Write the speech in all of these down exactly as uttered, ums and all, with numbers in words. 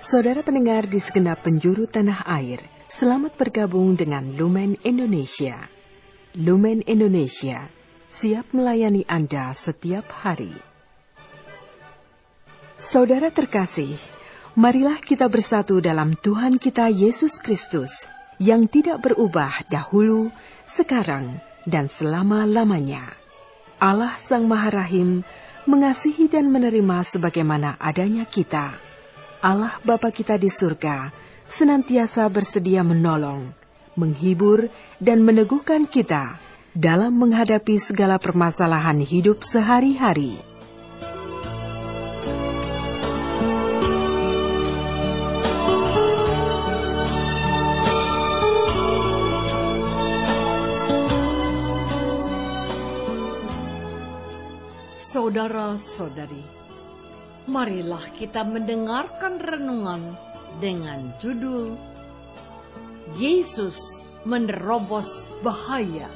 Saudara pendengar di segenap penjuru tanah air, selamat bergabung dengan Lumen Indonesia. Lumen Indonesia, siap melayani Anda setiap hari. Saudara terkasih, marilah kita bersatu dalam Tuhan kita Yesus Kristus, yang tidak berubah dahulu, sekarang, dan selama-lamanya. Allah Sang Maha Rahim mengasihi dan menerima sebagaimana adanya kita. Allah Bapa kita di surga senantiasa bersedia menolong, menghibur, dan meneguhkan kita dalam menghadapi segala permasalahan hidup sehari-hari. Saudara-saudari, marilah kita mendengarkan renungan dengan judul Yesus Menerobos Bahaya.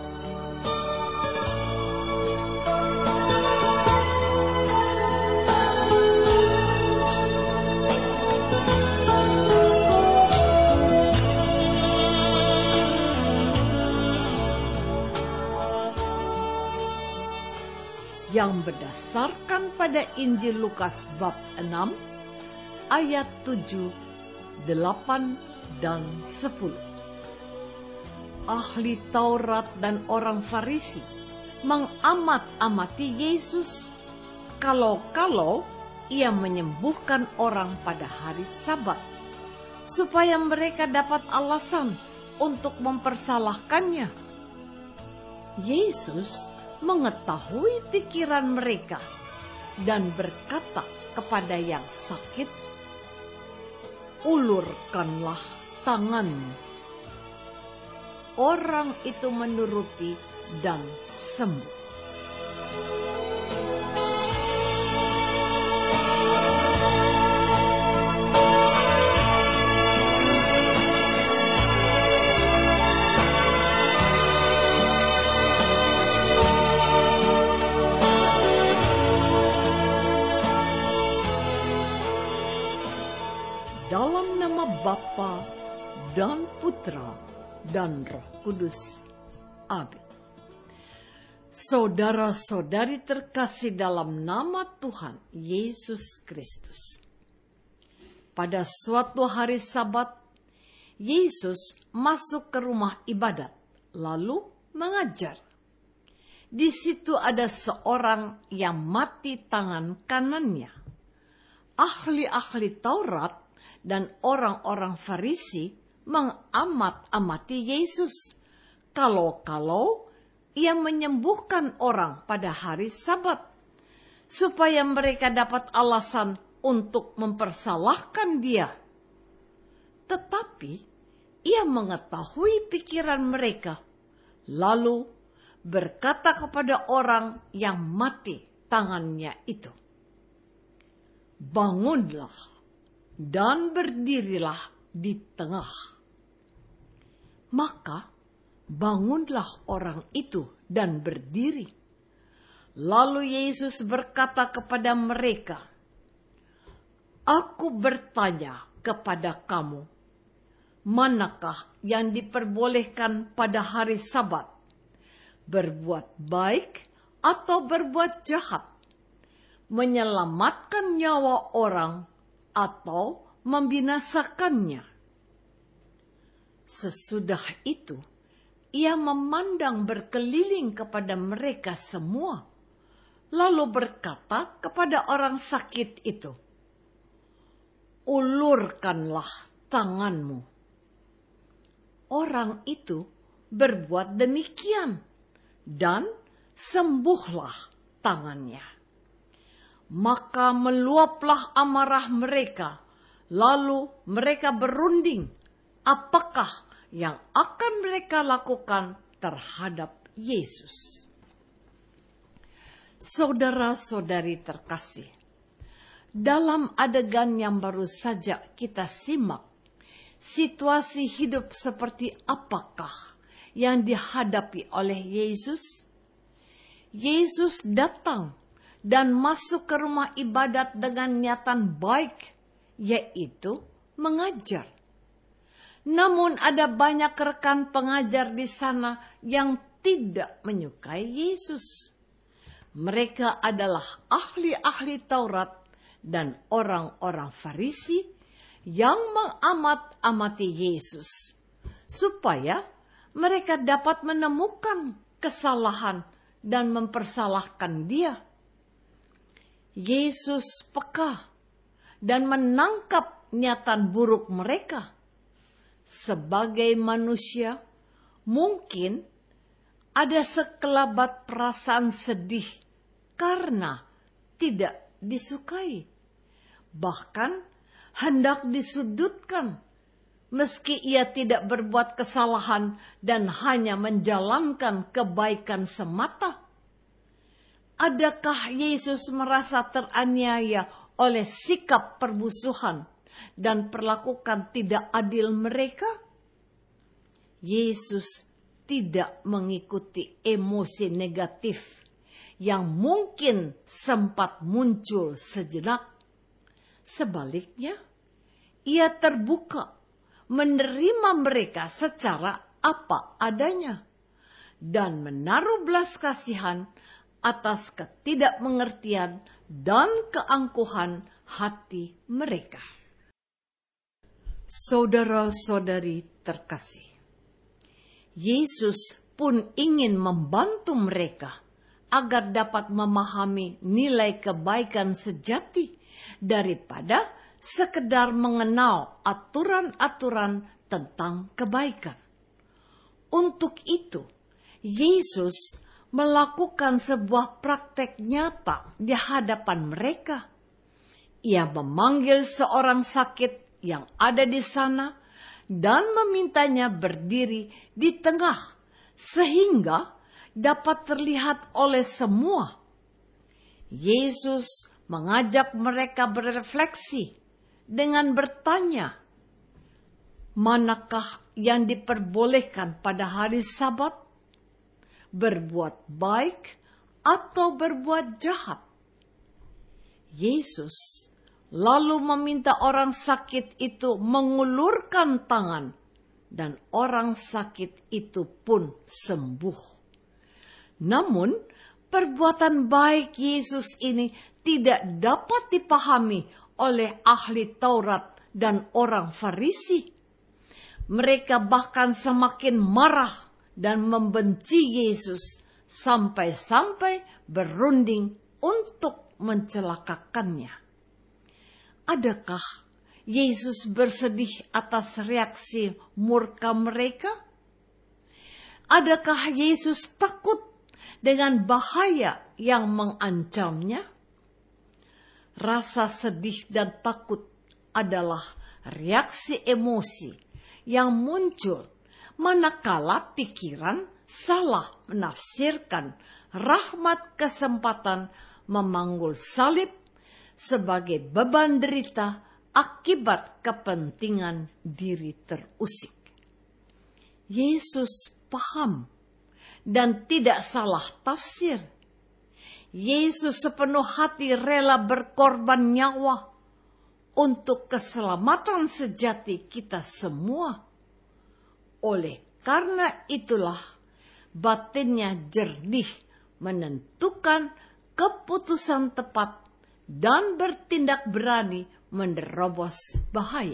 Yang berdasarkan pada Injil Lukas bab enam, ayat tujuh, delapan, dan sepuluh. Ahli Taurat dan orang Farisi mengamat-amati Yesus kalau-kalau ia menyembuhkan orang pada hari Sabat, supaya mereka dapat alasan untuk mempersalahkannya. Yesus mengetahui pikiran mereka dan berkata kepada yang sakit, "Ulurkanlah tanganmu." Orang itu menuruti dan sembuh. Dalam nama Bapa dan Putra dan Roh Kudus. Amin. Saudara-saudari terkasih dalam nama Tuhan Yesus Kristus. Pada suatu hari Sabat, Yesus masuk ke rumah ibadat lalu mengajar. Di situ ada seorang yang mati tangan kanannya. Ahli-ahli Taurat dan orang-orang Farisi mengamat-amati Yesus kalau-kalau ia menyembuhkan orang pada hari Sabat, supaya mereka dapat alasan untuk mempersalahkan dia. Tetapi ia mengetahui pikiran mereka, lalu berkata kepada orang yang mati tangannya itu, "Bangunlah dan berdirilah di tengah." Maka bangunlah orang itu dan berdiri. Lalu Yesus berkata kepada mereka, "Aku bertanya kepada kamu, manakah yang diperbolehkan pada hari Sabat? Berbuat baik atau berbuat jahat? Menyelamatkan nyawa orang atau membinasakannya?" Sesudah itu, ia memandang berkeliling kepada mereka semua, lalu berkata kepada orang sakit itu, "Ulurkanlah tanganmu." Orang itu berbuat demikian, dan sembuhlah tangannya. Maka meluaplah amarah mereka, lalu mereka berunding apakah yang akan mereka lakukan terhadap Yesus. Saudara-saudari terkasih, dalam adegan yang baru saja kita simak, situasi hidup seperti apakah yang dihadapi oleh Yesus? Yesus datang dan masuk ke rumah ibadat dengan niatan baik, yaitu mengajar. Namun ada banyak rekan pengajar di sana yang tidak menyukai Yesus. Mereka adalah ahli-ahli Taurat dan orang-orang Farisi yang mengamat-amati Yesus, supaya mereka dapat menemukan kesalahan dan mempersalahkan Dia. Yesus peka dan menangkap niatan buruk mereka. Sebagai manusia, mungkin ada sekelabat perasaan sedih karena tidak disukai. Bahkan hendak disudutkan, meski ia tidak berbuat kesalahan dan hanya menjalankan kebaikan semata. Adakah Yesus merasa teraniaya oleh sikap permusuhan dan perlakukan tidak adil mereka? Yesus tidak mengikuti emosi negatif yang mungkin sempat muncul sejenak. Sebaliknya, ia terbuka menerima mereka secara apa adanya dan menaruh belas kasihan atas ketidakmengertian dan keangkuhan hati mereka. Saudara-saudari terkasih, Yesus pun ingin membantu mereka agar dapat memahami nilai kebaikan sejati daripada sekedar mengenal aturan-aturan tentang kebaikan. Untuk itu, Yesus melakukan sebuah praktek nyata di hadapan mereka. Ia memanggil seorang sakit yang ada di sana dan memintanya berdiri di tengah sehingga dapat terlihat oleh semua. Yesus mengajak mereka berefleksi dengan bertanya, manakah yang diperbolehkan pada hari Sabat? Berbuat baik atau berbuat jahat? Yesus lalu meminta orang sakit itu mengulurkan tangan, dan orang sakit itu pun sembuh. Namun, perbuatan baik Yesus ini tidak dapat dipahami oleh ahli Taurat dan orang Farisi. Mereka bahkan semakin marah dan membenci Yesus sampai-sampai berunding untuk mencelakakannya. Adakah Yesus bersedih atas reaksi murka mereka? Adakah Yesus takut dengan bahaya yang mengancamnya? Rasa sedih dan takut adalah reaksi emosi yang muncul manakala pikiran salah menafsirkan rahmat kesempatan memanggul salib sebagai beban derita akibat kepentingan diri terusik. Yesus paham dan tidak salah tafsir. Yesus sepenuh hati rela berkorban nyawa untuk keselamatan sejati kita semua. Oleh karena itulah batinnya jernih menentukan keputusan tepat dan bertindak berani menerobos bahaya.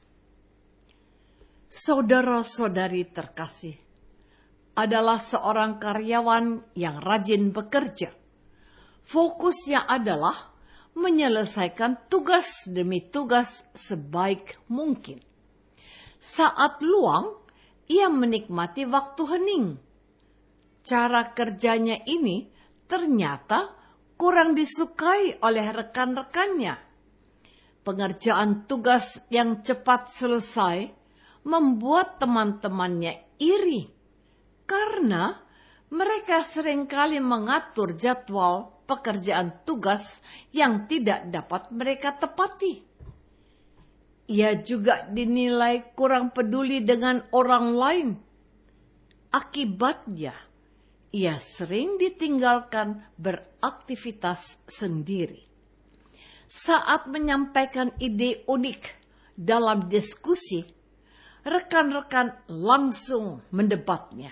Saudara-saudari terkasih, adalah seorang karyawan yang rajin bekerja. Fokusnya adalah menyelesaikan tugas demi tugas sebaik mungkin. Saat luang, ia menikmati waktu hening. Cara kerjanya ini ternyata kurang disukai oleh rekan-rekannya. Pengerjaan tugas yang cepat selesai membuat teman-temannya iri, karena mereka seringkali mengatur jadwal pekerjaan tugas yang tidak dapat mereka tepati. Ia juga dinilai kurang peduli dengan orang lain. Akibatnya, ia sering ditinggalkan beraktivitas sendiri. saat menyampaikan ide unik dalam diskusi, rekan-rekan langsung mendebatnya.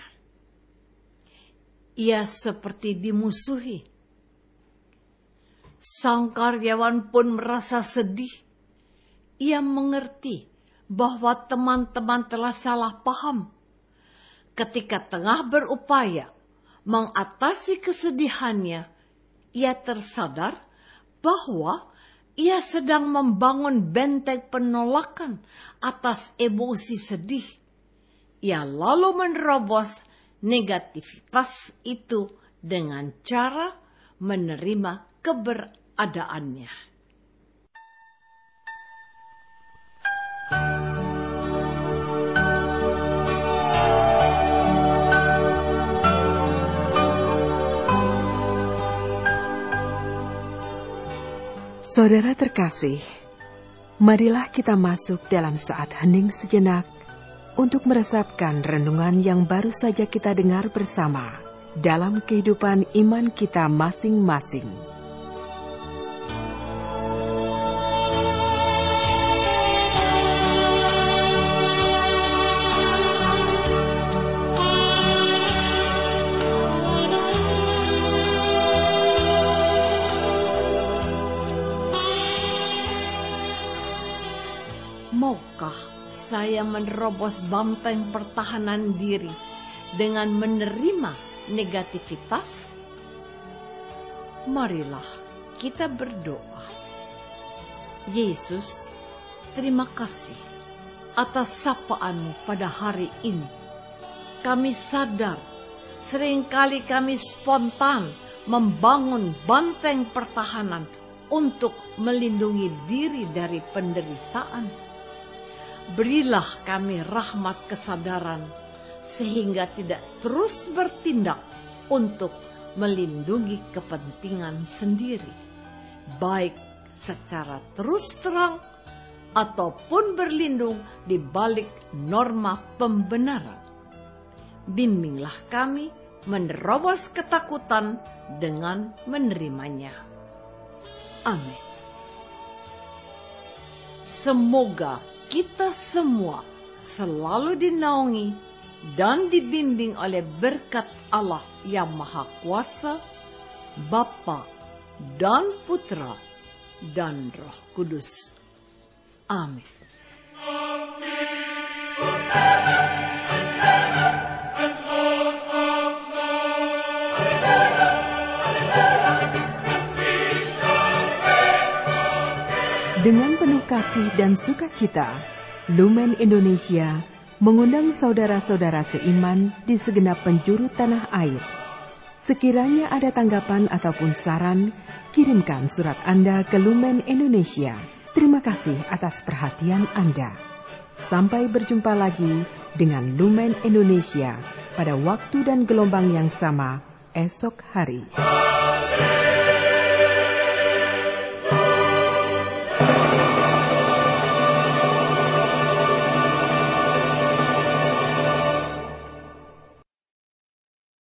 Ia seperti dimusuhi. Sang karyawan pun merasa sedih. Ia mengerti bahwa teman-teman telah salah paham. Ketika tengah berupaya mengatasi kesedihannya, ia tersadar bahwa ia sedang membangun benteng penolakan atas emosi sedih. Ia lalu menerobos negativitas itu dengan cara menerima keberadaannya. Saudara terkasih, marilah kita masuk dalam saat hening sejenak untuk meresapkan renungan yang baru saja kita dengar bersama dalam kehidupan iman kita masing-masing. Maukah saya menerobos benteng pertahanan diri dengan menerima negativitas? Marilah kita berdoa. Yesus, terima kasih atas sapaan-Mu pada hari ini. Kami sadar seringkali kami spontan membangun benteng pertahanan untuk melindungi diri dari penderitaan. Berilah kami rahmat kesadaran sehingga tidak terus bertindak untuk melindungi kepentingan sendiri, baik secara terus terang ataupun berlindung di balik norma pembenaran. Bimbinglah kami menerobos ketakutan dengan menerimanya. Amin. Semoga kita semua selalu dinaungi dan dibimbing oleh berkat Allah yang Maha Kuasa, Bapa dan Putra dan Roh Kudus. Amin. Dengan penuh kasih dan sukacita, Lumen Indonesia mengundang saudara-saudara seiman di segenap penjuru tanah air. Sekiranya ada tanggapan ataupun saran, kirimkan surat Anda ke Lumen Indonesia. Terima kasih atas perhatian Anda. Sampai berjumpa lagi dengan Lumen Indonesia pada waktu dan gelombang yang sama esok hari.